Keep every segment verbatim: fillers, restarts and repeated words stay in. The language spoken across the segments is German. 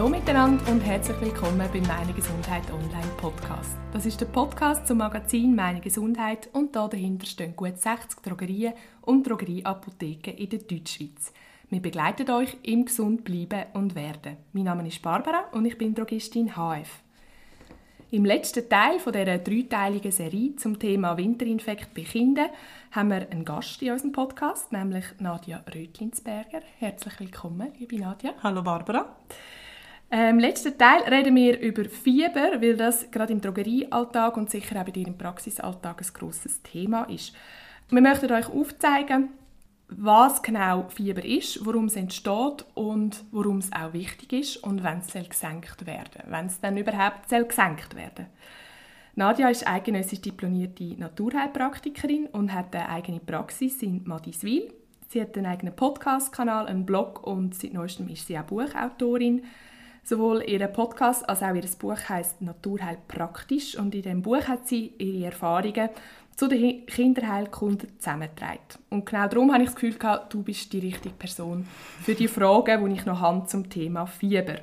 Hallo miteinander und herzlich willkommen beim Meine Gesundheit Online Podcast. Das ist der Podcast zum Magazin Meine Gesundheit und da dahinter stehen gut sechzig Drogerien und Drogerieapotheken in der Deutschschweiz. Wir begleiten euch im gesund bleiben und werden. Mein Name ist Barbara und ich bin Drogistin H F. Im letzten Teil dieser dreiteiligen Serie zum Thema Winterinfekt bei Kindern haben wir einen Gast in unserem Podcast, nämlich Nadja Rötlinsberger. Herzlich willkommen, liebe Nadja. Hallo Barbara. Im letzten Teil reden wir über Fieber, weil das gerade im Drogeriealltag und sicher auch bei dir im Praxisalltag ein grosses Thema ist. Wir möchten euch aufzeigen, was genau Fieber ist, warum es entsteht und warum es auch wichtig ist und wenn es gesenkt werden soll, wenn es dann überhaupt gesenkt werden soll. Nadja ist eidgenössisch diplomierte Naturheilpraktikerin und hat eine eigene Praxis in Madiswil. Sie hat einen eigenen Podcast-Kanal, einen Blog und seit neuestem ist sie auch Buchautorin. Sowohl ihr Podcast als auch ihr Buch heisst «Naturheil praktisch» und in diesem Buch hat sie ihre Erfahrungen zu den Kinderheilkunden zusammengetragen. Und genau darum habe ich das Gefühl gehabt, du bist die richtige Person für die Fragen, die ich noch habe zum Thema Fieber.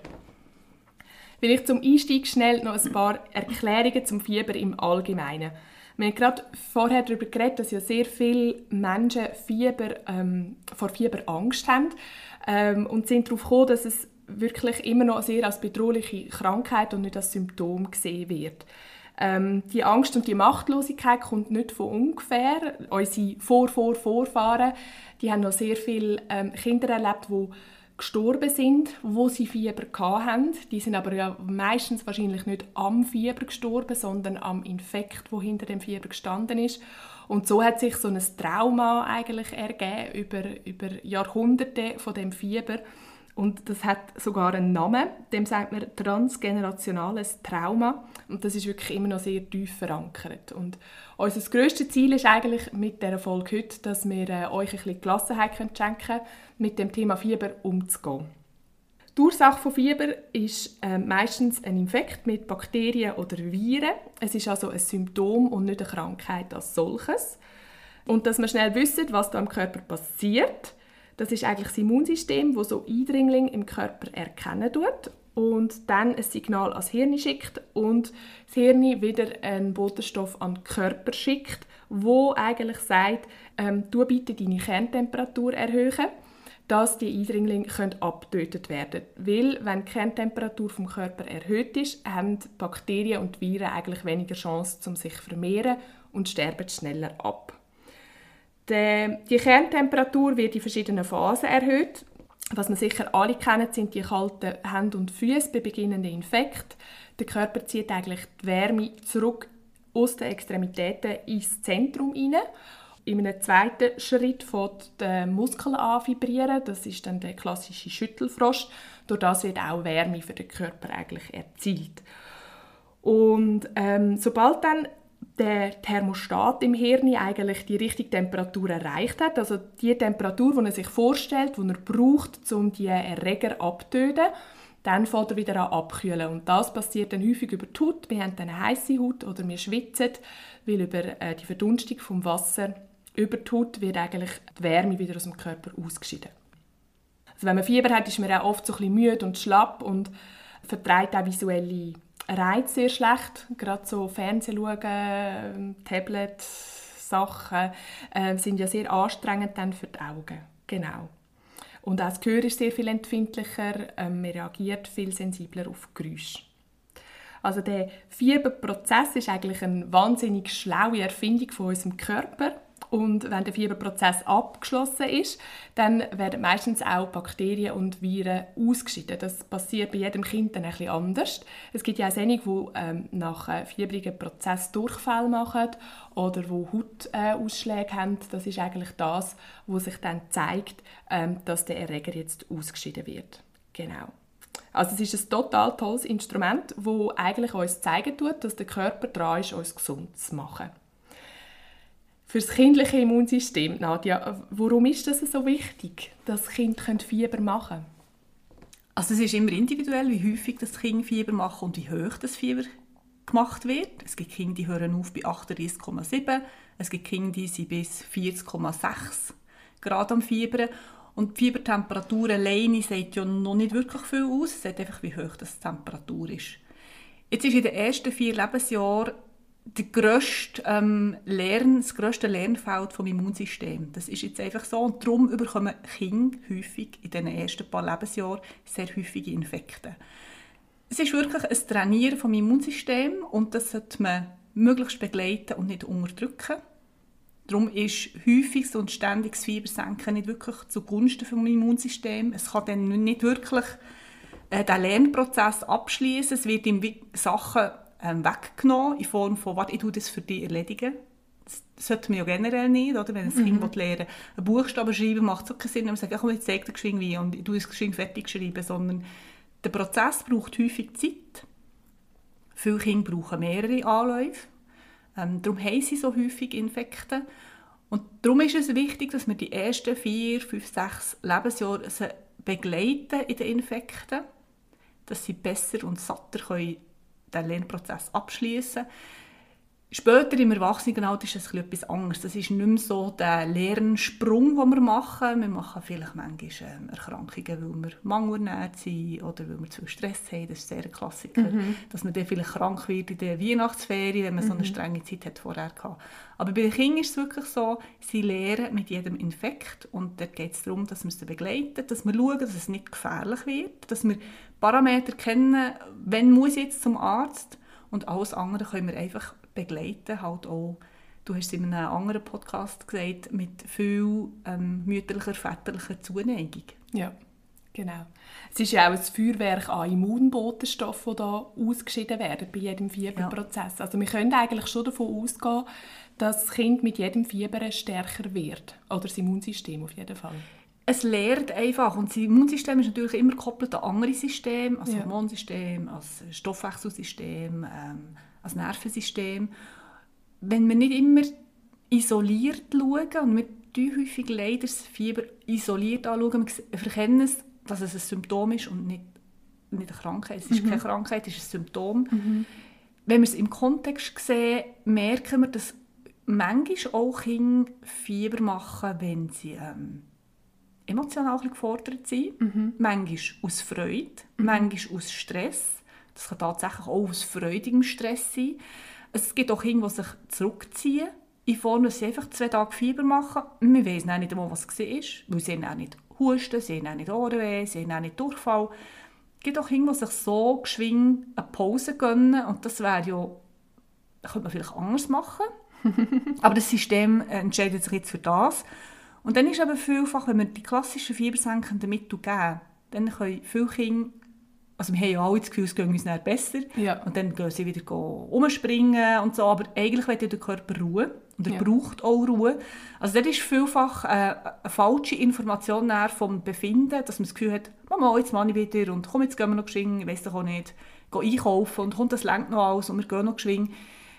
Vielleicht zum Einstieg schnell noch ein paar Erklärungen zum Fieber im Allgemeinen. Wir haben gerade vorher darüber geredet, dass ja sehr viele Menschen Fieber, ähm, vor Fieber Angst haben ähm, und sind darauf gekommen, dass es wirklich immer noch sehr als bedrohliche Krankheit und nicht als Symptom gesehen wird. Ähm, die Angst und die Machtlosigkeit kommt nicht von ungefähr. Unsere Vor-Vor-Vorfahren, die haben noch sehr viele ähm, Kinder erlebt, die gestorben sind, wo sie Fieber hatten. Die sind aber ja meistens wahrscheinlich nicht am Fieber gestorben, sondern am Infekt, wo hinter dem Fieber gestanden ist. Und so hat sich so ein Trauma eigentlich ergeben über, über Jahrhunderte von dem Fieber. Und das hat sogar einen Namen, dem sagt man transgenerationales Trauma. Und das ist wirklich immer noch sehr tief verankert. Und unser grösstes Ziel ist eigentlich mit dieser Folge heute, dass wir äh, euch ein bisschen Gelassenheit schenken können, mit dem Thema Fieber umzugehen. Die Ursache von Fieber ist äh, meistens ein Infekt mit Bakterien oder Viren. Es ist also ein Symptom und nicht eine Krankheit als solches. Und dass wir schnell wissen, was da im Körper passiert. Das ist eigentlich das Immunsystem, das so Eindringlinge im Körper erkennen tut und dann ein Signal ans Hirn schickt und das Hirn wieder einen Botenstoff an den Körper schickt, wo eigentlich sagt, ähm, du bitte deine Kerntemperatur erhöhen, dass die Eindringlinge abgetötet werden können. Weil, wenn die Kerntemperatur vom Körper erhöht ist, haben die Bakterien und die Viren eigentlich weniger Chance, um sich zu vermehren und sterben schneller ab. Die Kerntemperatur wird in verschiedenen Phasen erhöht. Was wir sicher alle kennen, sind die kalten Hände und Füße bei beginnenden Infekt. Der Körper zieht eigentlich die Wärme zurück aus den Extremitäten ins Zentrum hinein. In einem zweiten Schritt fängt der Muskel an vibrieren. Das ist dann der klassische Schüttelfrost. Durch das wird auch Wärme für den Körper eigentlich erzielt. Und ähm, sobald dann der Thermostat im Hirn eigentlich die richtige Temperatur erreicht hat, also die Temperatur, die er sich vorstellt, die er braucht, um die Erreger abzutöten, dann fängt er wieder an abkühlen. Und das passiert dann häufig über die Haut. Wir haben dann eine heisse Haut oder wir schwitzen, weil über die Verdunstung vom Wasser über die Haut wird eigentlich die Wärme wieder aus dem Körper ausgeschieden. Also wenn man Fieber hat, ist man auch oft so ein bisschen müde und schlapp und verträgt auch visuelle Reiz sehr schlecht, gerade so Fernsehen schauen, Tablet, Sachen äh, sind ja sehr anstrengend dann für die Augen. Genau. Und auch das Gehör ist sehr viel empfindlicher, ähm, man reagiert viel sensibler auf Geräusche. Also der Fieberprozess ist eigentlich eine wahnsinnig schlaue Erfindung von unserem Körper. Und wenn der Fieberprozess abgeschlossen ist, dann werden meistens auch Bakterien und Viren ausgeschieden. Das passiert bei jedem Kind dann ein bisschen anders. Es gibt ja auch solche, die ähm, nach einem fiebrigen Prozess Durchfall machen oder die Hautausschläge haben. Das ist eigentlich das, was sich dann zeigt, ähm, dass der Erreger jetzt ausgeschieden wird. Genau. Also es ist ein total tolles Instrument, das eigentlich uns zeigen tut, dass der Körper dran ist, uns gesund zu machen. Für das kindliche Immunsystem, Nadja, warum ist das so wichtig, dass Kinder Fieber machen können? Also es ist immer individuell, wie häufig das Kind Fieber macht und wie hoch das Fieber gemacht wird. Es gibt Kinder, die hören auf bei achtunddreißig Komma sieben, es gibt Kinder, die sind bis vierzig Komma sechs Grad am Fiebern. Und die Fiebertemperatur alleine sagt ja noch nicht wirklich viel aus. Es sagt einfach, wie hoch die Temperatur ist. Jetzt ist in den ersten vier Lebensjahren der grösste, ähm, Lern, das grösste Lernfeld vom Immunsystem. Das ist jetzt einfach so. Und darum bekommen Kinder häufig in den ersten paar Lebensjahren sehr häufige Infekte. Es ist wirklich ein Trainieren vom Immunsystem und das sollte man möglichst begleiten und nicht unterdrücken. Darum ist häufiges und ständiges Fiebersenken nicht wirklich zugunsten des Immunsystems. Es kann dann nicht wirklich äh, den Lernprozess abschließen. Es wird ihm Sachen ähm, weggenommen in Form von, warte, ich tue das für dich erledigen. Das sollte man ja generell nicht, oder? Wenn ein mhm. Kind lernen will, einen Buchstaben schreiben, macht es auch keinen Sinn, wenn man sagt, komm, jetzt zeig dir geschwind wie und ich tue es geschwind fertig schreiben, sondern der Prozess braucht häufig Zeit. Viele Kinder brauchen mehrere Anläufe. Ähm, darum haben sie so häufig Infekte. Und darum ist es wichtig, dass wir die ersten vier, fünf, sechs Lebensjahre sie begleiten in den Infekten, dass sie besser und satter können den Lernprozess abschließen können. Später im Erwachsenenalter ist es etwas anderes. Das ist nicht mehr so der Lernsprung, den wir machen. Wir machen vielleicht manchmal ähm, Erkrankungen, weil wir mangelernährt sind oder weil wir zu viel Stress haben. Das ist sehr ein Klassiker. Mhm. Dass man dann vielleicht krank wird in der Weihnachtsferien, wenn man mhm. so eine strenge Zeit hat vorher gehabt. Aber bei den Kindern ist es wirklich so, sie lernen mit jedem Infekt. Und dort geht es darum, dass wir sie begleiten, dass wir schauen, dass es nicht gefährlich wird, dass wir Parameter kennen, wenn muss ich jetzt zum Arzt. Und alles andere können wir einfach begleiten, halt auch, du hast es in einem anderen Podcast gesagt, mit viel ähm, mütterlicher, väterlicher Zuneigung. Ja, genau. Es ist ja auch ein Feuerwerk an Immunbotenstoffen, die da ausgeschieden werden bei jedem Fieberprozess. Ja. Also wir können eigentlich schon davon ausgehen, dass das Kind mit jedem Fieber stärker wird. Oder das Immunsystem auf jeden Fall. Es lernt einfach. Und das Immunsystem ist natürlich immer gekoppelt an andere Systeme, als ja. Hormonsystem, als Stoffwechselsystem, ähm, als Nervensystem. Wenn wir nicht immer isoliert schauen, und wir tun häufig leider das Fieber isoliert anschauen, wir verkennen es, dass es ein Symptom ist und nicht, nicht eine Krankheit. Es ist mhm. keine Krankheit, es ist ein Symptom. Mhm. Wenn wir es im Kontext sehen, merken wir, dass manchmal auch Kinder Fieber machen, wenn sie ähm, emotional gefordert sind. Mhm. Manchmal aus Freude, mhm. manchmal aus Stress. Das kann tatsächlich auch aus freudigem Stress sein. Es gibt auch Kinder, die sich zurückziehen, in Form, dass sie einfach zwei Tage Fieber machen. Wir wissen auch nicht einmal, was es war, weil sie haben auch nicht Husten, sie haben auch nicht Ohrenweh, sie haben auch nicht Durchfall. Es gibt auch Kinder, die sich so geschwind eine Pause gönnen. Und das wäre ja, das könnte man vielleicht anders machen. Aber das System entscheidet sich jetzt für das. Und dann ist aber vielfach, wenn wir die klassischen fiebersenkenden Mittel geben, dann können viele Kinder, also wir haben ja alle das Gefühl, es geht uns dann besser. Ja. Und dann gehen sie wieder rumspringen und so. Aber eigentlich will ja der Körper Ruhe. Und er ja. braucht auch Ruhe. Also das ist vielfach äh, eine falsche Information vom Befinden, dass man das Gefühl hat, Mama, jetzt mache ich wieder und komm, jetzt gehen wir noch geschwind, ich weiss doch auch nicht, gehen einkaufen und kommt, das lenkt noch alles und wir gehen noch geschwind.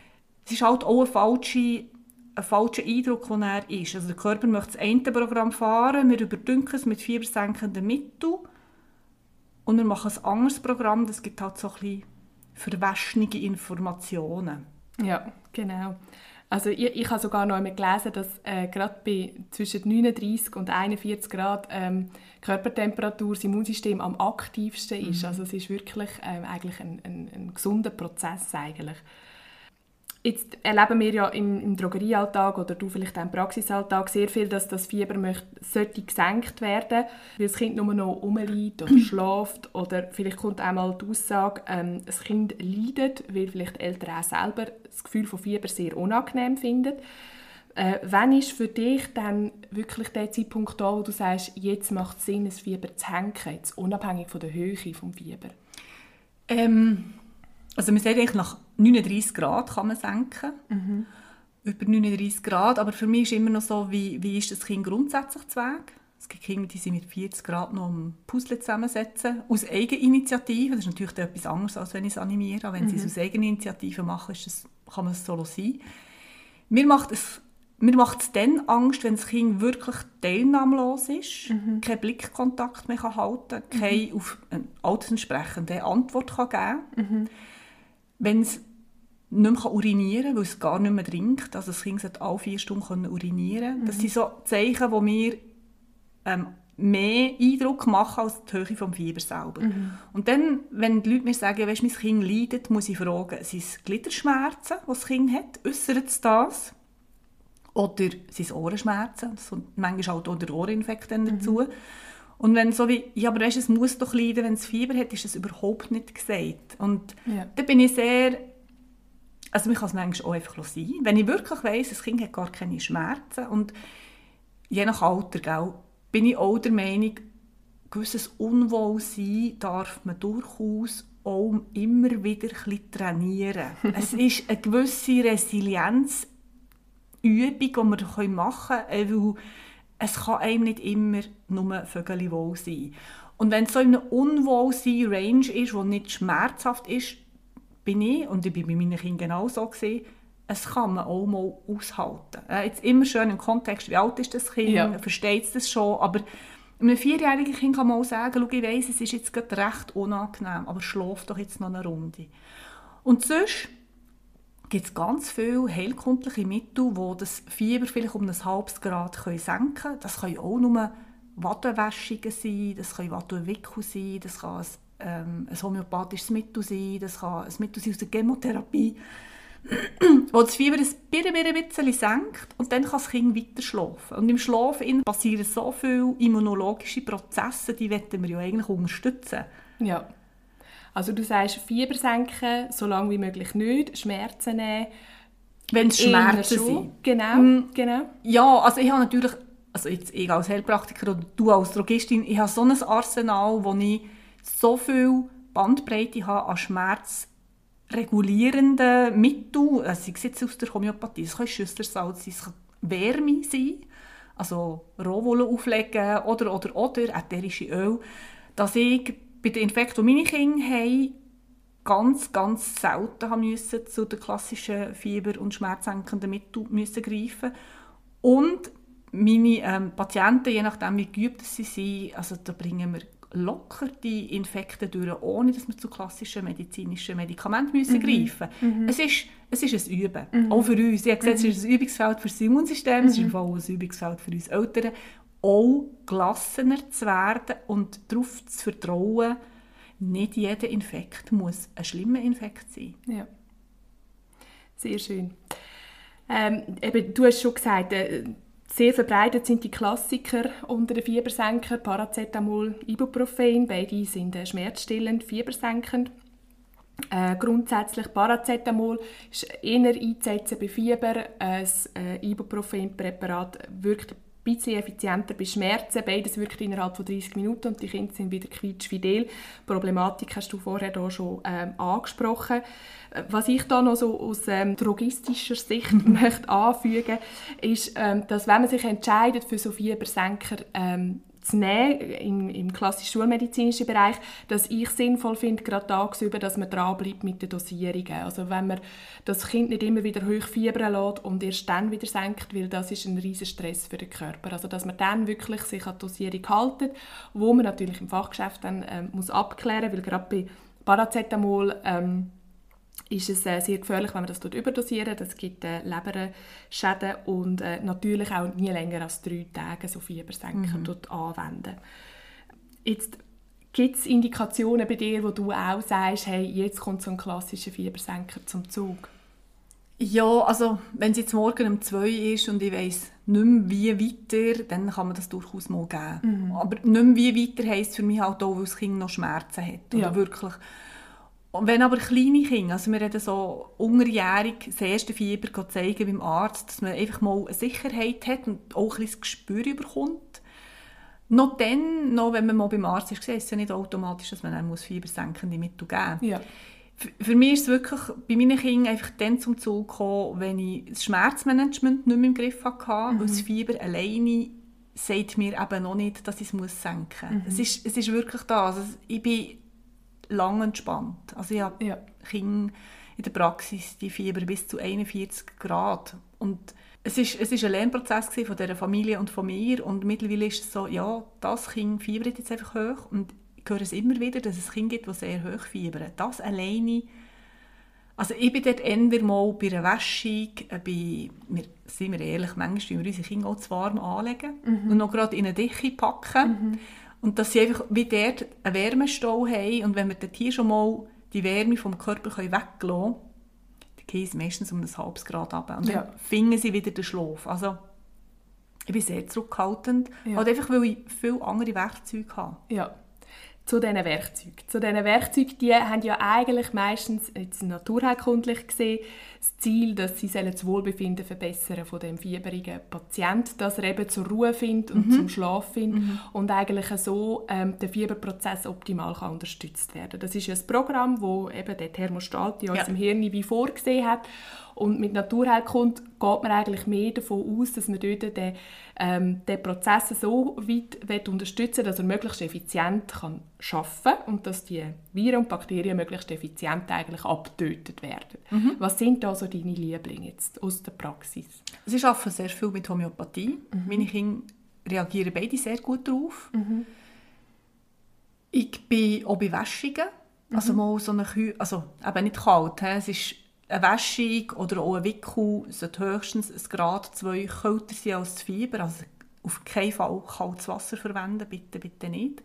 Es ist halt auch ein falscher, ein falscher Eindruck, der er ist. Also der Körper möchte das eine Programm fahren, wir überdünken es mit fiebersenkenden Mitteln und wir machen ein anderes Programm, das gibt halt so ein bisschen verwaschene Informationen. Ja, genau. Also ich, ich habe sogar noch einmal gelesen, dass äh, gerade bei zwischen neununddreissig und einundvierzig Grad ähm, Körpertemperatur das Immunsystem am aktivsten ist. Mhm. Also es ist wirklich ähm, eigentlich ein, ein, ein gesunder Prozess eigentlich. Jetzt erleben wir ja im, im Drogeriealltag oder du vielleicht auch im Praxisalltag sehr viel, dass das Fieber möchte, sollte gesenkt werden, weil das Kind nur noch rumliegt oder schläft oder vielleicht kommt einmal die Aussage, ähm, das Kind leidet, weil vielleicht Eltern auch selber das Gefühl von Fieber sehr unangenehm finden. Äh, wann ist für dich dann wirklich der Zeitpunkt da, wo du sagst, jetzt macht es Sinn, das Fieber zu senken, jetzt unabhängig von der Höhe des Fieber? Ähm, also man sagt eigentlich, nach neununddreissig Grad kann man senken. Mhm. Über neununddreissig Grad. Aber für mich ist immer noch so, wie, wie ist das Kind grundsätzlich zu Weg? Es gibt Kinder, die sind mit vierzig Grad noch ein Puzzle zusammensetzen. Aus Eigeninitiative. Das ist natürlich etwas anderes, als wenn ich es animiere. Aber wenn mhm. sie es aus Eigeninitiative machen, ist das, kann man es solo sein. Mir macht es, mir macht es dann Angst, wenn das Kind wirklich teilnahmlos ist, mhm. keinen Blickkontakt mehr kann halten kann, keine mhm. auf eine altersentsprechende Antwort kann geben kann. Mhm. Wenn es nicht mehr urinieren kann, weil es gar nicht mehr trinkt, also das Kind sollte alle vier Stunden urinieren können. Mhm. Das sind so Zeichen, die wir ähm, mehr Eindruck machen als die Höhe des Fiebers selber. Mhm. Und dann, wenn die Leute mir sagen, weißt, mein Kind leidet, muss ich fragen, sind es Gliederschmerzen, die das Kind hat? Äussert es das? Oder sind es Ohrenschmerzen? Das kommt manchmal auch der Ohrinfekt dann dazu. Mhm. Und wenn so wie, ja, aber weißt, es muss doch leiden, wenn es Fieber hat, ist das überhaupt nicht gesagt. Und ja. da bin ich sehr, also mich kann es manchmal auch einfach sein, wenn ich wirklich weiss, das Kind hat gar keine Schmerzen und je nach Alter, gell, bin ich auch der Meinung, gewisses Unwohlsein darf man durchaus auch immer wieder ein bisschen trainieren. Es ist eine gewisse Resilienzübung, die wir machen können, weil es kann einem nicht immer nur Vögel wohl sein. Und wenn es so in einer Unwohlsein-Range ist, die nicht schmerzhaft ist, bin ich, und ich bin bei meinen Kindern genauso gesehen, es kann man auch mal aushalten. Äh, jetzt immer schön im Kontext, wie alt ist das Kind, ja. versteht es das schon, aber einem vierjährigen Kind kann man auch sagen, ich weiss, es ist jetzt gerade recht unangenehm, aber schlaf doch jetzt noch eine Runde. Und sonst gibt es ganz viele heilkundliche Mittel, die das Fieber vielleicht um ein halbes Grad senken können. Das können auch nur Wattewäschungen sein, das können Wattewickel sein, das kann ein, ähm, ein homöopathisches Mittel sein, das kann ein Mittel sein aus der Chemotherapie, wo das Fieber ein bisschen senkt und dann kann das Kind weiter schlafen. Und im Schlaf passieren so viele immunologische Prozesse, die wollen wir ja eigentlich unterstützen. Ja. Also du sagst, Fieber senken, so lange wie möglich nicht, Schmerzen nehmen. Wenn es Schmerzen sind. Genau, mm, genau. Ja, also ich habe natürlich, also jetzt ich als Heilpraktiker oder du als Drogistin, ich habe so ein Arsenal, wo ich so viel Bandbreite habe an schmerzregulierenden Mitteln, also sei es jetzt aus der Homöopathie, es kann Schüsselsalz sein, es kann Wärme sein, also Rohwolle auflegen oder, oder, oder ätherische Öl, dass ich bei den Infekten, die meine Kinder haben, ganz, ganz selten müssen zu den klassischen Fieber- und schmerzsenkenden Mitteln müssen greifen. Und meine ähm, Patienten, je nachdem wie geübt sie sind, also da bringen wir locker die Infekte durch, ohne dass wir zu klassischen medizinischen Medikamenten müssen mhm. greifen müssen. Mhm. Es ist, es ist ein Üben, mhm. auch für uns. Ich habe gesagt, mhm. es ist ein Übungsfeld für das Immunsystem, mhm. es ist auch ein Übungsfeld für uns Eltern, auch gelassener zu werden und darauf zu vertrauen, nicht jeder Infekt muss ein schlimmer Infekt sein. Ja, sehr schön. Ähm, eben, du hast schon gesagt, äh, sehr verbreitet sind die Klassiker unter den Fiebersenkern, Paracetamol, Ibuprofen, beide sind äh, schmerzstillend, fiebersenkend. Äh, grundsätzlich Paracetamol ist eher einzusetzen bei Fieber, äh, das äh, Ibuprofen-Präparat wirkt ein bisschen effizienter bei Schmerzen. Beides wirkt innerhalb von dreißig Minuten und die Kinder sind wieder quietschfidel. Die Problematik hast du vorher hier schon ähm, angesprochen. Was ich da noch so aus ähm, drogistischer Sicht möchte anfügen, ist, ähm, dass wenn man sich entscheidet für so Fiebersenker ähm, zu nehmen, im, im klassischen schulmedizinischen Bereich, dass ich sinnvoll finde, gerade tagsüber, dass man dranbleibt mit den Dosierungen. Also wenn man das Kind nicht immer wieder hoch fiebern lässt und erst dann wieder senkt, weil das ist ein riesen Stress für den Körper. Also dass man dann wirklich sich an die Dosierung hält, wo man natürlich im Fachgeschäft dann ähm, muss abklären, weil gerade bei Paracetamol ähm, ist es äh, sehr gefährlich, wenn man das überdosieren. Das gibt äh, Leberschäden und äh, natürlich auch nie länger als drei Tage so Fiebersenker mhm. anwenden. Jetzt gibt es Indikationen bei dir, wo du auch sagst, hey, jetzt kommt so ein klassischer Fiebersenker zum Zug? Ja, also wenn es jetzt morgen um zwei ist und ich weiss nicht mehr wie weiter, dann kann man das durchaus mal geben. Mhm. Aber nicht mehr wie weiter heisst für mich halt auch, weil das Kind noch Schmerzen hat. Oder ja. wirklich. Und wenn aber kleine Kinder, also wir reden so unterjährig, das erste Fieber zeigen beim Arzt, dass man einfach mal eine Sicherheit hat und auch ein bisschen das Gespür bekommt. Noch dann, noch wenn man mal beim Arzt ist, ist es ja nicht automatisch, dass man dann fiebersenkende Mittel geben muss. Ja. Für mich ist es wirklich bei meinen Kindern einfach dann zum Zug gekommen, wenn ich das Schmerzmanagement nicht mehr im Griff hatte, mhm. weil das Fieber alleine sagt mir eben noch nicht, dass ich es senken muss. Mhm. Es, ist, es ist wirklich das. Also ich bin lang entspannt. Also ich habe ja. Kinder in der Praxis, die Fieber bis zu einundvierzig Grad. Und es ist, es ist ein Lernprozess von dieser Familie und von mir. Und mittlerweile ist es so, ja, das Kind fiebert jetzt einfach hoch. Und ich höre es immer wieder, dass es Kinder gibt, die sehr hoch fiebern. Das alleine, Also ich bin dort eher mal bei einer Wäschung, bei, wir, sind wir ehrlich, manchmal tun wir unsere Kinder auch zu warm anlegen mhm. und noch gerade in eine Decke packen. Mhm. Und dass sie einfach wie dort einen Wärmestau haben. Und wenn wir dort hier schon mal die Wärme vom Körper weglassen können, dann gehen sie meistens um ein halbes Grad runter. Und ja. dann finden sie wieder den Schlaf. Also ich bin sehr zurückhaltend, ja. halt einfach, weil ich viele andere Werkzeuge habe. Ja. Zu diesen Werkzeugen. Zu diesen Werkzeugen, die haben ja eigentlich meistens, jetzt naturheilkundlich gesehen, das Ziel, dass sie das Wohlbefinden verbessern von dem fieberigen Patienten, dass er eben zur Ruhe findet und mhm. zum Schlaf findet mhm. und eigentlich so ähm, der Fieberprozess optimal kann unterstützt werden. Das ist ja ein Programm, das eben der Thermostat in unserem ja. Hirn wie vorgesehen hat. Und mit Naturheilkunde geht man eigentlich mehr davon aus, dass man dort den, ähm, den Prozess so weit unterstützen will, dass er möglichst effizient kann arbeiten kann und dass die Viren und Bakterien möglichst effizient eigentlich abgetötet werden. Mhm. Was sind da so deine Lieblinge jetzt aus der Praxis? Ich arbeite sehr viel mit Homöopathie. Mhm. Meine Kinder reagieren beide sehr gut darauf. Mhm. Ich bin auch bei Wäschungen. Mhm. Also mal so eine Kühe, also eben nicht kalt, he? Es ist eine Wäschung oder auch ein Wickel sollte höchstens ein Grad zwei kälter sein als das Fieber. Also auf keinen Fall kaltes Wasser verwenden, bitte, bitte nicht.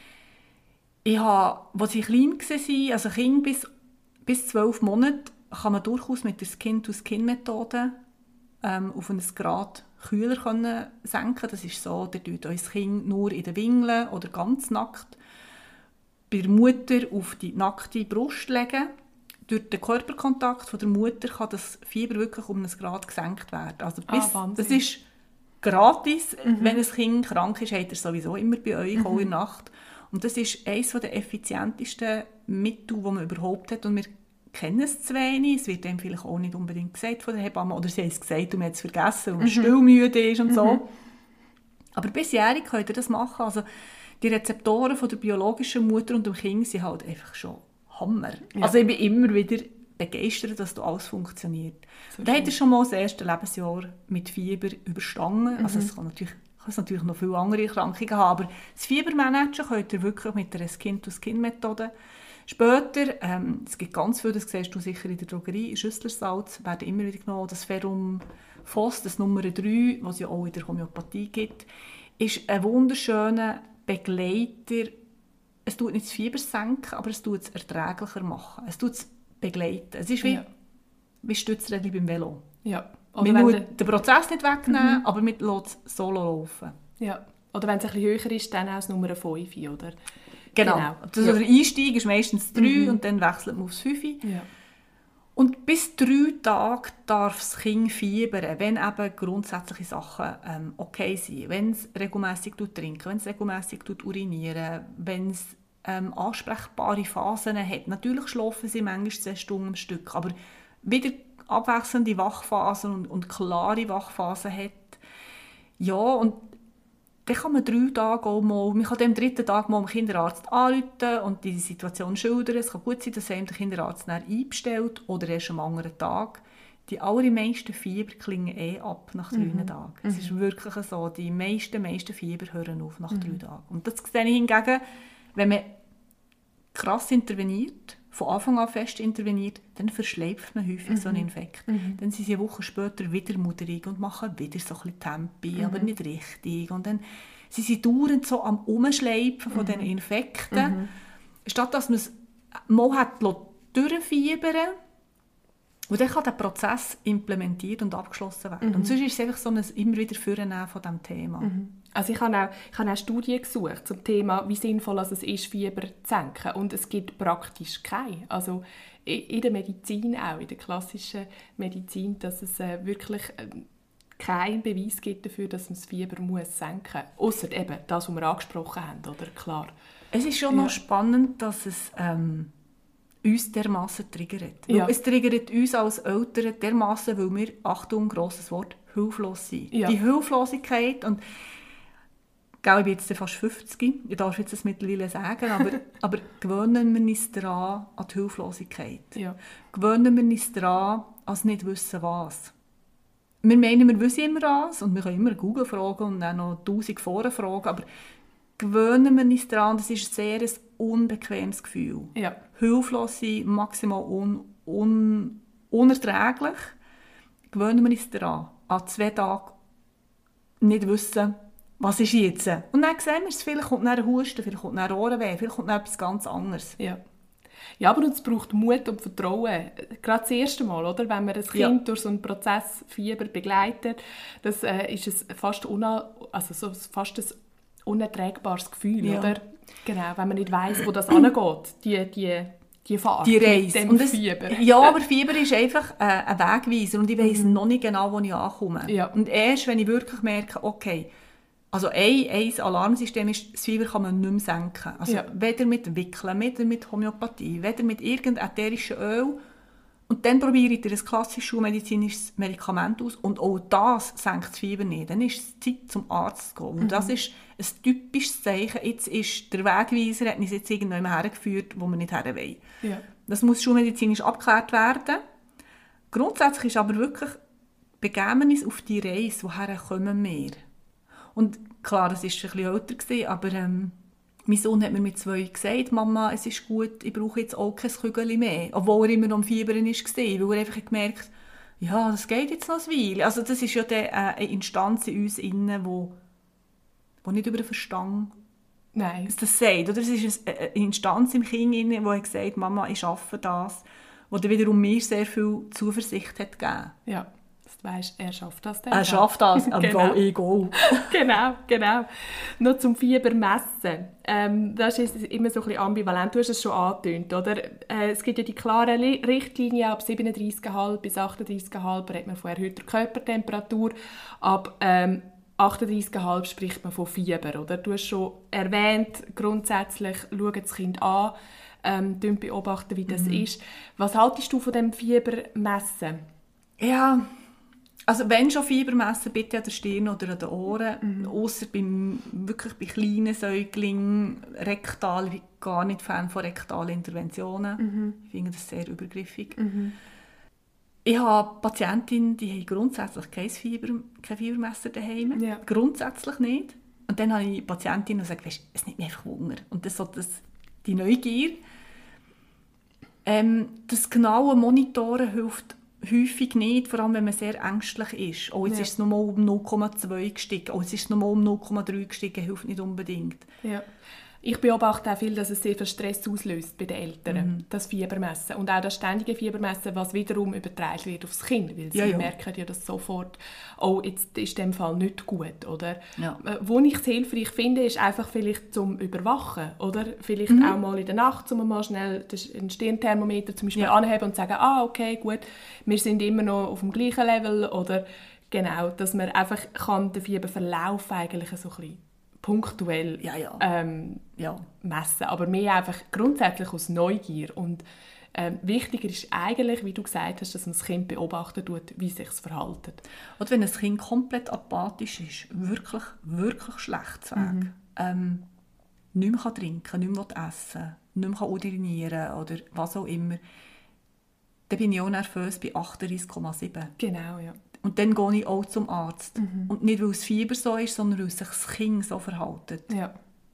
Ich habe, als sie klein waren, also Kinder bis, bis zwölf Monate, kann man durchaus mit der Skin-to-Skin-Methode ähm, auf ein Grad kühler können senken. Das ist so, der tut uns Kind nur in den Wingeln oder ganz nackt bei der Mutter auf die nackte Brust legen. Durch den Körperkontakt von der Mutter kann das Fieber wirklich um ein Grad gesenkt werden. Also bis, ah, das ist gratis. Mhm. Wenn ein Kind krank ist, habt ihr sowieso immer bei euch, mhm. auch in der Nacht. Und das ist eines der effizientesten Mittel, die man überhaupt hat. Und wir kennen es zu wenig. Es wird einem vielleicht auch nicht unbedingt gesagt von der Hebamme. Oder sie haben es gesagt und man hat es vergessen, weil man mhm. stillmüde ist und mhm. so. Aber bisjährig könnt ihr das machen. Also die Rezeptoren von der biologischen Mutter und dem Kind sind halt einfach schon Hammer. Ja. Also ich bin immer wieder begeistert, dass das alles funktioniert. So da hat er schon mal das erste Lebensjahr mit Fieber überstanden. Mhm. Also es kann natürlich, kann es natürlich noch viele andere Erkrankungen haben, aber das Fiebermanagen könnt ihr wirklich mit der Skin-to-Skin-Methode. Später, ähm, es gibt ganz viel, das siehst du sicher in der Drogerie, Schüsslersalz werden immer wieder genommen. Das Ferrum Phos, das Nummer drei, was es ja auch in der Homöopathie gibt, ist ein wunderschöner Begleiter. Es tut nicht das Fieber senken, aber es tut es erträglicher machen. Es tut es begleiten. Es ist wie, ja. wie Stützrädchen beim Velo. Ja. Oder wir müssen den Prozess nicht wegnehmen, mhm. aber wir lassen es solo laufen. Ja. Oder wenn es ein bisschen höher ist, dann auch das Nummer fünf, oder? Genau. genau. Also ja. Der Einstieg ist meistens drei mhm. und dann wechselt man aufs fünf. Ja. Und bis drei Tage darf das Kind fiebern, wenn eben grundsätzliche Sachen ähm, okay sind. Wenn es regelmässig trinken, wenn es regelmässig urinieren, wenn es ähm, ansprechbare Phasen hat. Natürlich schlafen sie manchmal zwei Stunden am Stück, aber wieder abwechselnde Wachphasen und, und klare Wachphasen hat. Ja, und dann kann man drei Tage auch mal, man kann am dritten Tag mal dem Kinderarzt anrufen und die Situation schildern. Es kann gut sein, dass einem der Kinderarzt dann einbestellt oder erst am anderen Tag. Die allermeisten Fieber klingen eh ab nach drei mhm. Tagen. Es mhm. ist wirklich so, die meisten, meisten Fieber hören auf nach mhm. drei Tagen. Und das sehe ich hingegen, wenn man krass interveniert, von Anfang an fest interveniert, dann verschleift man häufig mhm. so einen Infekt. Mhm. Dann sind sie eine Woche später wieder mutterig und machen wieder so ein bisschen Tempi, mhm. aber nicht richtig. Und dann sind sie dauernd so am Umschleifen von mhm. diesen Infekten. Mhm. Statt dass man es mal hat durchfiebern, und dann kann der Prozess implementiert und abgeschlossen werden. Mhm. Und sonst ist es einfach so ein immer wieder Vornehmen von diesem Thema. Mhm. Also ich habe auch, ich habe auch Studien gesucht zum Thema, wie sinnvoll es ist, Fieber zu senken. Und es gibt praktisch keine. Also in der Medizin auch, in der klassischen Medizin, dass es äh, wirklich äh, keinen Beweis gibt dafür, dass man das Fieber muss senken muss. Ausser eben das, was wir angesprochen haben, oder? Klar. Es ist schon ja. noch spannend, dass es ähm, uns dermassen triggert. Ja. Es triggert uns als Eltern dermassen, weil wir, Achtung, grosses Wort, hilflos sind. Ja. Die Hilflosigkeit und ich bin jetzt fast fünfzig, ich darf jetzt das mittlerweile sagen, aber, aber gewöhnen wir uns daran an die Hilflosigkeit. Ja. Gewöhnen wir uns daran, als nicht wissen was. Wir meinen, wir wissen immer was und wir können immer Google fragen und dann noch tausend Foren fragen, aber gewöhnen wir uns daran, das ist ein sehr unbequemes Gefühl. Ja. Hilflos sein, maximal un- un- unerträglich, gewöhnen wir uns daran. An zwei Tagen nicht wissen, was ist jetzt. Und dann sehen wir es, vielleicht kommt dann ein Husten, vielleicht kommt dann ein Ohrenweh, vielleicht kommt dann etwas ganz anderes. Ja. Ja, aber es braucht Mut und Vertrauen. Gerade das erste Mal, oder? Wenn man ein Kind Ja. durch so einen Prozess Fieber begleitet, das äh, ist es fast, una- also so, fast ein unerträgbares Gefühl, Ja. oder? Genau, wenn man nicht weiss, wo das angeht, die, die, die Fahrt Die mit Reise. dem Und das, Fieber. Ja, aber Fieber ist einfach äh, ein Wegweiser und ich weiss Mhm. noch nicht genau, wo ich ankomme. Ja. Und erst, wenn ich wirklich merke, okay, also ein, ein Alarmsystem ist, das Fieber kann man nicht mehr senken. Also Ja. weder mit Wickeln, weder mit Homöopathie, weder mit irgendeinem ätherischen Öl. Und dann probiere ich ein klassisches schulmedizinisches Medikament aus und auch das senkt das Fieber nicht. Dann ist es Zeit, zum Arzt zu gehen. Und das ist ein typisches Zeichen, jetzt ist der Wegweiser, hat uns jetzt irgendwann hergeführt, wo wir nicht her wollen. Ja. Das muss schulmedizinisch abgeklärt werden. Grundsätzlich ist aber wirklich, begeben wir uns auf die Reise, woher kommen wir? Und klar, das war ein bisschen älter, gewesen, aber ähm, mein Sohn hat mir mit zwei gesagt, Mama, es ist gut, ich brauche jetzt auch kein Kügelchen mehr. Obwohl er immer noch am Fiebern war, weil er einfach gemerkt hat, ja, das geht jetzt noch eine Weile. Also das ist ja dann, äh, eine Instanz in uns innen, wo, wo nicht über den Verstand Nein. das sagt. Oder es ist eine Instanz im Kind, die hat gesagt, Mama, ich schaffe das, wo dann wiederum mir sehr viel Zuversicht hat gegeben. Ja, dass du weisst, er schafft das dann. Er schafft das, aber Genau. auch ich auch. Genau, genau. Noch zum Fiebermessen. Ähm, das ist immer so ein bisschen ambivalent. Du hast es schon angetönt, oder? Äh, es gibt ja die klaren Li- Richtlinien, ab siebenunddreißig Komma fünf bis achtunddreißig Komma fünf redet man von erhöhter Körpertemperatur. Ab ähm, achtunddreißig Komma fünf spricht man von Fieber, oder? Du hast schon erwähnt, grundsätzlich schauen das Kind an, ähm, beobachten, wie das Mhm. ist. Was haltest du von dem Fiebermessen? Ja, also wenn schon Fieber messen, bitte an der Stirn oder an den Ohren. Mhm. Ausser beim, wirklich bei kleinen Säuglingen, rektal, ich bin gar nicht Fan von rektalen Interventionen. Mhm. Ich finde das sehr übergriffig. Mhm. Ich habe Patientinnen, die haben grundsätzlich kein, Fieber, kein Fiebermesser daheim. Ja. Grundsätzlich nicht. Und dann habe ich Patientinnen, die sagen, weißt, es nimmt mir einfach Hunger. Und das ist so das, die Neugier. Ähm, das genaue Monitoren hilft häufig nicht, vor allem wenn man sehr ängstlich ist. Oh, jetzt Ja. ist es nochmal um null Komma zwei gestiegen. Oh, jetzt ist es nochmal um null Komma drei gestiegen. Hilft nicht unbedingt. Ja. Ich beobachte auch viel, dass es sehr viel Stress auslöst bei den Eltern, Mhm. das Fiebermessen. Und auch das ständige Fiebermessen, was wiederum übertragen wird aufs Kind, weil sie Ja, ja. merken ja das sofort, oh, jetzt ist in dem Fall nicht gut, oder? Ja. Äh, Wo ich es hilfreich finde, ist einfach vielleicht zum Überwachen, oder? Vielleicht Mhm. auch mal in der Nacht, um mal schnell ein Stirnthermometer zum Beispiel Ja. anheben und sagen, ah, okay, gut, wir sind immer noch auf dem gleichen Level, oder genau, dass man einfach kann den Fieberverlauf eigentlich so ein bisschen punktuell Ja, ja. ähm, Ja. messen, aber mehr einfach grundsätzlich aus Neugier. Und ähm, wichtiger ist eigentlich, wie du gesagt hast, dass man das Kind beobachten tut, wie sich es verhält. Oder wenn ein Kind komplett apathisch ist, wirklich, wirklich schlecht zu Weg, ähm, nicht mehr trinken kann, nicht mehr essen, nicht mehr urinieren oder was auch immer, dann bin ich auch nervös bei achtunddreißig Komma sieben. Genau, ja. Und dann gehe ich auch zum Arzt. Und nicht, weil das Fieber so ist, sondern weil sich das Kind so verhält. Ja,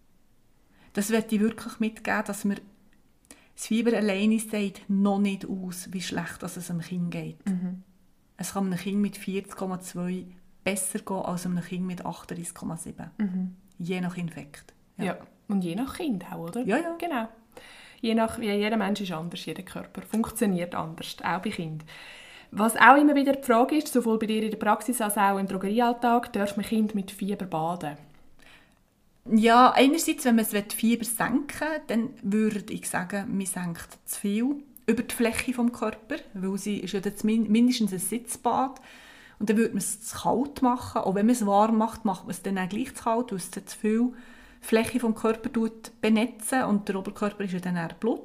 Das möchte ich wirklich mitgeben, dass mir das Fieber alleine sagt noch nicht aus, wie schlecht es einem Kind geht. Mhm. Es kann einem Kind mit vierzig Komma zwei besser gehen als einem Kind mit achtunddreißig Komma sieben. Mhm. Je nach Infekt. ja. Und je nach Kind auch, oder? Ja, ja. Genau. Je nach, ja, jeder Mensch ist anders, jeder Körper funktioniert anders, auch bei Kindern. Was auch immer wieder die Frage ist, sowohl bei dir in der Praxis als auch im Drogeriealltag, darf man Kind mit Fieber baden? Ja, einerseits, wenn man das Fieber senken will, dann würde ich sagen, man senkt zu viel über die Fläche des Körpers, weil sie ist ja jetzt mindestens ein Sitzbad. Und dann würde man es zu kalt machen. Auch wenn man es warm macht, macht man es dann auch gleich zu kalt, weil es zu viel Fläche des Körpers benetzen und der Oberkörper ist ja dann eher Blut.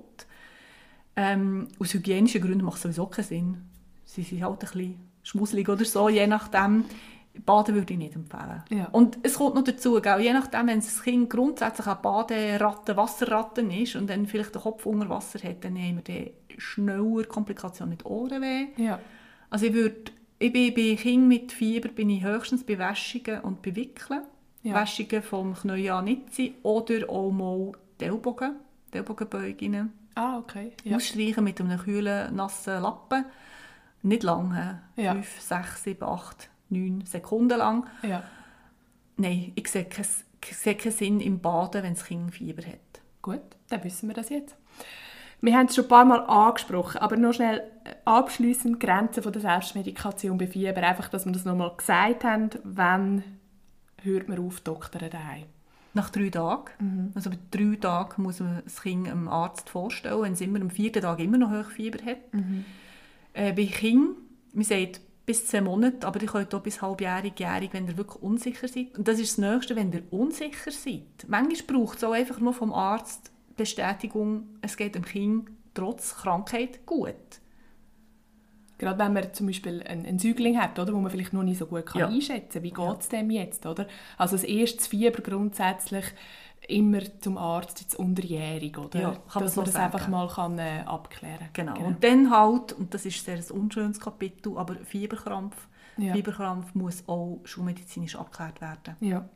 Ähm, aus hygienischen Gründen macht es sowieso keinen Sinn. Sie sind halt ein bisschen schmusselig oder so, je nachdem. Baden würde ich nicht empfehlen. Ja. Und es kommt noch dazu, gell, je nachdem, wenn das Kind grundsätzlich eine Baderatte, Wasserratten ist und dann vielleicht den Kopf unter Wasser hat, dann haben wir dann schneller Komplikationen mit Ohrenweh. Ja. Also ich würde, ich bin bei Kindern mit Fieber bin ich höchstens bei Wäschungen und bei Wickeln. Ja. Wäschungen vom Knie an nicht sein oder auch mal die Ellbogen, die Ellbogenbeugungen. Ah, okay. Ja. Ausstreichen mit einem kühlen, nassen Lappen. Nicht lange, Ja. fünf, sechs, sieben, acht, neun Sekunden lang. Ja. Nein, ich sehe keinen, ich sehe keinen Sinn im Baden, wenn das Kind Fieber hat. Gut, dann wissen wir das jetzt. Wir haben es schon ein paar Mal angesprochen, aber noch schnell abschliessend Grenzen von der Selbstmedikation bei Fieber. Einfach, dass wir das noch mal gesagt haben, wann hört man auf, doktern daheim? Nach drei Tagen. Mhm. Also bei drei Tagen muss man das Kind dem Arzt vorstellen, wenn es immer am vierten Tag immer noch Hochfieber hat. Mhm. Äh, bei Kindern, man sagt bis zehn Monate, aber ihr könnt auch bis halbjährig, jährig, wenn ihr wirklich unsicher seid. Und das ist das Nächste, wenn ihr unsicher seid. Manchmal braucht es auch einfach nur vom Arzt Bestätigung, es geht dem Kind trotz Krankheit gut. Gerade wenn man zum Beispiel einen, einen Säugling hat, oder, wo man vielleicht noch nicht so gut kann ja. einschätzen kann, wie geht es dem jetzt? Oder? Also das erste Fieber grundsätzlich immer zum Arzt, jetzt unterjährig, oder? Ja, kann dass man, man das sagen. einfach mal kann, äh, abklären kann. Genau. genau. Und dann halt, und das ist sehr ein unschönes Kapitel, aber Fieberkrampf. Ja. Fieberkrampf muss auch schulmedizinisch abgeklärt werden. Ja.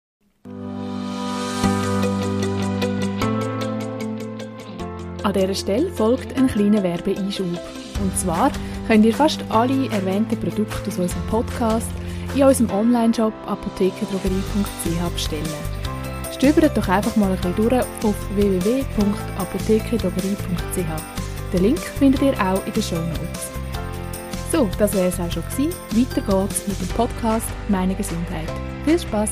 An dieser Stelle folgt ein kleiner Werbeeinschub. Und zwar könnt ihr fast alle erwähnten Produkte aus unserem Podcast in unserem Onlineshop apothekerdrogerie punkt c h bestellen. Stöbert doch einfach mal ein bisschen durch auf w w w punkt apothekerdrogerie punkt c h. Den Link findet ihr auch in den Shownotes. So, das wäre es auch schon gewesen. Weiter geht's mit dem Podcast «Meine Gesundheit». Viel Spass!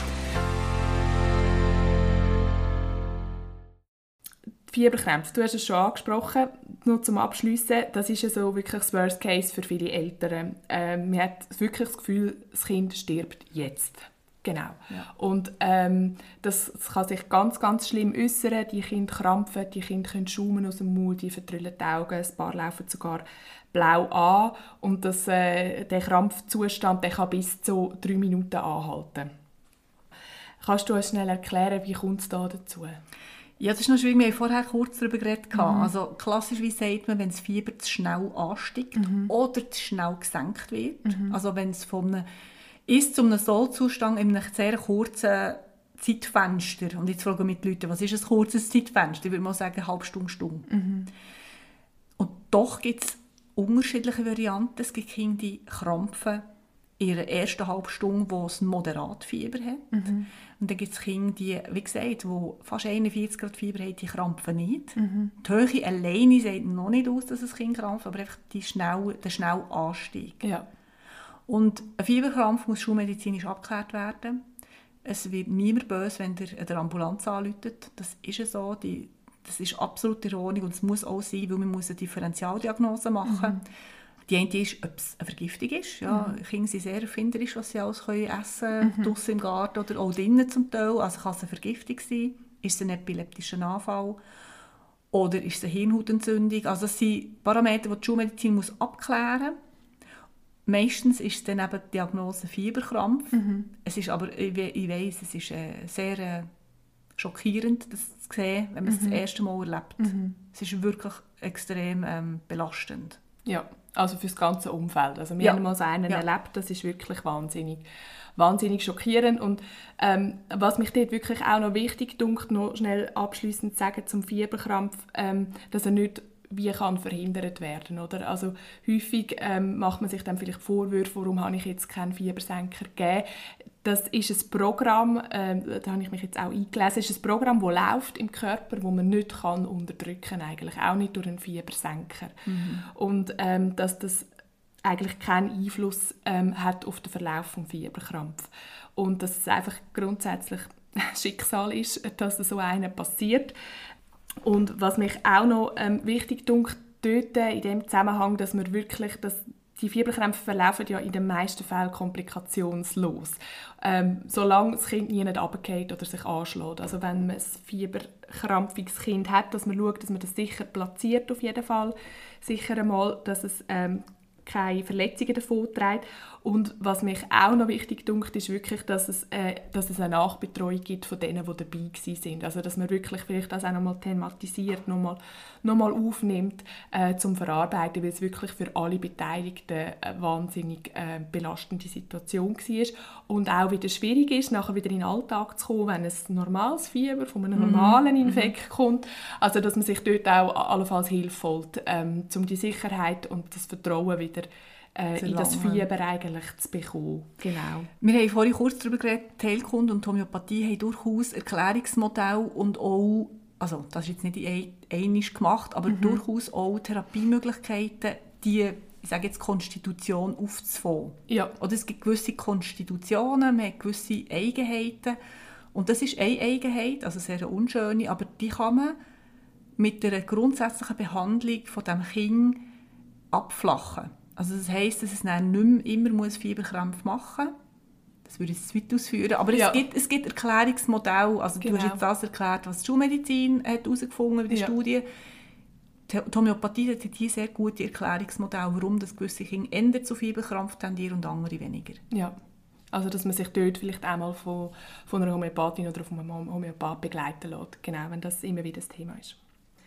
Fieberkrämpfe, du hast es schon angesprochen, nur zum Abschliessen, das ist ja so wirklich das Worst Case für viele Eltern. Ähm, man hat wirklich das Gefühl, das Kind stirbt jetzt. Genau. Ja. Und ähm, das, das kann sich ganz, ganz schlimm äußern. Die Kinder krampfen, die Kinder können schaumen aus dem Mund, die verdrüllen die Augen, ein paar laufen sogar blau an. Und das, äh, der Krampfzustand der kann bis zu drei Minuten anhalten. Kannst du uns schnell erklären, wie kommt es da dazu? Ja, das ist noch schwierig. Wir haben vorher kurz darüber geredet. Mhm. Also klassisch, wie sagt man, wenn das Fieber zu schnell ansteigt mhm. oder zu schnell gesenkt wird. Mhm. Also wenn es von einem Ist zu einem Sollzustand in einem sehr kurzen Zeitfenster. Und jetzt fragen mich die Leute, was ist ein kurzes Zeitfenster? Ich würde mal sagen, eine halbe Stunde, Stunde. Mhm. Und doch gibt es unterschiedliche Varianten. Es gibt Kinder, die krampfen in ihrer ersten halben Stunde, wo es ein Moderatfieber hat. Mhm. Und dann gibt es Kinder, die, wie gesagt, die fast einundvierzig Grad Fieber haben, die krampfen nicht. Mhm. Die Höhe alleine sagt noch nicht aus, dass ein Kind krampft, aber einfach die schnell, der schnelle Anstieg. Ja. Und ein Fieberkrampf muss schulmedizinisch abgeklärt werden. Es wird niemand böse, wenn ihr der Ambulanz anruft. Das ist ja so. Die, das ist absolut in Ordnung und es muss auch sein, weil man muss eine Differentialdiagnose machen. Mhm. Die eine ist, ob es eine Vergiftung ist. Ja, mhm. Kinder sind sehr erfinderisch, was sie alles können essen können, mhm. draussen im Garten oder auch drinnen zum Teil. Also kann es eine Vergiftung sein? Ist es ein epileptischer Anfall? Oder ist es eine Hirnhautentzündung? Also das sind Parameter, die die Schulmedizin muss abklären muss. Meistens ist es dann eben die Diagnose Fieberkrampf. Mhm. Es ist aber, ich, ich weiss, es ist äh, sehr äh, schockierend, das zu sehen, wenn man es mhm. das erste Mal erlebt. Mhm. Es ist wirklich extrem ähm, belastend. Ja, also für das ganze Umfeld. Also wir ja. haben mal so einen ja. erlebt, das ist wirklich wahnsinnig, wahnsinnig schockierend. Und ähm, was mich dort wirklich auch noch wichtig dünkt, noch schnell abschliessend zu sagen zum Fieberkrampf, ähm, dass er nicht wie kann verhindert werden, oder? Also häufig ähm, macht man sich dann vielleicht Vorwürfe, warum habe ich jetzt keinen Fiebersenker gegeben. Das ist ein Programm, äh, da habe ich mich jetzt auch eingelesen, ist ein Programm, das läuft im Körper, das man nicht kann unterdrücken eigentlich, auch nicht durch einen Fiebersenker. Mhm. Und ähm, dass das eigentlich keinen Einfluss ähm, hat auf den Verlauf des Fieberkrampf. Und dass es einfach grundsätzlich Schicksal ist, dass so einer passiert. Und was mich auch noch ähm, wichtig dünkt, dort in dem Zusammenhang, dass man wirklich, dass die Fieberkrämpfe verlaufen ja in den meisten Fällen komplikationslos. Ähm, solange das Kind nie nicht runterfällt oder sich anschlägt. Also wenn man ein fieberkrampfiges Kind hat, dass man schaut, dass man das sicher platziert auf jeden Fall. Sicher einmal, dass es ähm, keine Verletzungen davon trägt. Und was mich auch noch wichtig dünkt, ist wirklich, dass es, äh, dass es eine Nachbetreuung gibt von denen, die dabei waren. Also dass man wirklich vielleicht das auch noch mal thematisiert, noch mal, noch mal aufnimmt äh, zum Verarbeiten, weil es wirklich für alle Beteiligten eine wahnsinnig äh, belastende Situation war. Und auch wieder schwierig ist, nachher wieder in den Alltag zu kommen, wenn ein normales Fieber von einem normalen mm-hmm. Infekt kommt. Also dass man sich dort auch allenfalls Hilfe holt, ähm, um die Sicherheit und das Vertrauen wieder Äh, in das Fieber eigentlich zu bekommen. Genau. Wir haben vorhin kurz darüber geredet, die Heilkunde und die Homöopathie haben durchaus Erklärungsmodelle und auch, also das ist jetzt nicht ein, einiges gemacht, aber mhm. durchaus auch Therapiemöglichkeiten, die, ich sage jetzt, Konstitution aufzufangen. Ja. Oder es gibt gewisse Konstitutionen, man hat gewisse Eigenheiten und das ist eine Eigenheit, also sehr unschöne, aber die kann man mit einer grundsätzlichen Behandlung von dem Kind abflachen. Also das heisst, dass es dann nicht mehr immer Fieberkrampf machen muss. Das würde ich jetzt zu weit ausführen. Aber ja. es, gibt, es gibt Erklärungsmodelle. Also genau. Du hast jetzt das erklärt, was die Schulmedizin hat herausgefunden hat in der ja. Studie. Die Homöopathie hat hier sehr gute Erklärungsmodelle, warum das gewisse Kinder eher zu Fieberkrampf tendieren und andere weniger. Ja, also dass man sich dort vielleicht einmal von, von einer Homöopathin oder von einem Homöopath begleiten lässt. Genau, wenn das immer wieder das Thema ist.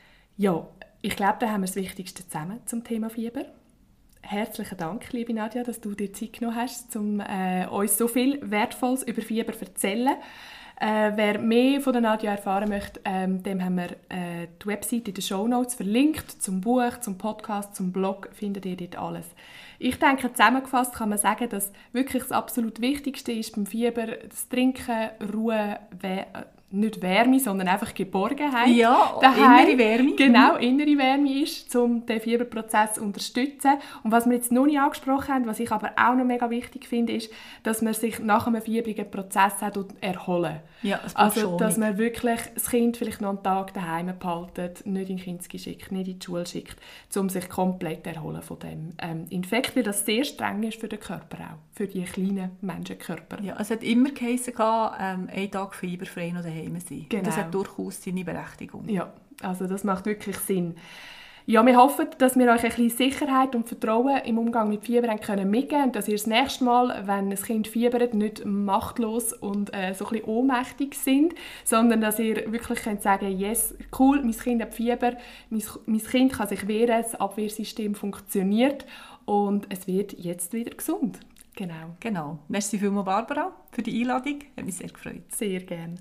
Ja, ich glaube, da haben wir das Wichtigste zusammen zum Thema Fieber. Herzlichen Dank, liebe Nadja, dass du dir Zeit genommen hast, um äh, uns so viel Wertvolles über Fieber zu erzählen. Äh, wer mehr von der Nadja erfahren möchte, ähm, dem haben wir äh, die Website in den Shownotes verlinkt. Zum Buch, zum Podcast, zum Blog findet ihr dort alles. Ich denke, zusammengefasst kann man sagen, dass wirklich das absolut Wichtigste ist beim Fieber das Trinken, Ruhe, we- nicht Wärme, sondern einfach Geborgenheit. Ja, daheim, innere Wärme. Genau, innere Wärme ist, um den Fieberprozess zu unterstützen. Und was wir jetzt noch nicht angesprochen haben, was ich aber auch noch mega wichtig finde, ist, dass man sich nach einem fiebrigen Prozess auch erholen. Ja, das also, dass man wirklich das Kind vielleicht noch einen Tag daheim behaltet, nicht in den Kinski schickt, nicht in die Schule schickt, um sich komplett zu erholen von dem ähm, Infekt, weil das sehr streng ist für den Körper auch, für die kleinen Menschenkörper. Ja, es hat immer geheißen, ähm, einen Tag fieberfrei noch daheim sein. Genau. Das hat durchaus seine Berechtigung. Ja, also das macht wirklich Sinn. Ja, wir hoffen, dass wir euch ein bisschen Sicherheit und Vertrauen im Umgang mit Fieber können mitgeben können, dass ihr das nächste Mal, wenn ein Kind fiebert, nicht machtlos und äh, so ein bisschen ohnmächtig sind, sondern dass ihr wirklich könnt sagen, yes, cool, mein Kind hat Fieber, mein, mein Kind kann sich wehren, das Abwehrsystem funktioniert und es wird jetzt wieder gesund. Genau. Genau. Merci vielmals, Barbara, für die Einladung. Hat mich sehr gefreut. Sehr gerne.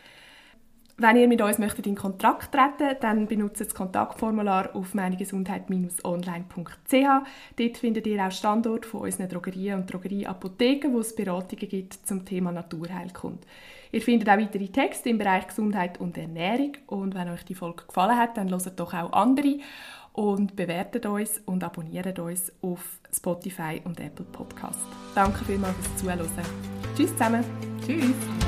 Wenn ihr mit uns möchtet in Kontakt treten, dann benutzt das Kontaktformular auf meinegesundheit Bindestrich online Punkt c h. Dort findet ihr auch Standort von unseren Drogerien und Drogerieapotheken, wo es Beratungen gibt zum Thema Naturheilkunde. Ihr findet auch weitere Texte im Bereich Gesundheit und Ernährung. Und wenn euch die Folge gefallen hat, dann hört doch auch andere und bewertet uns und abonniert uns auf Spotify und Apple Podcasts. Danke vielmals fürs Zuhören. Tschüss zusammen. Tschüss.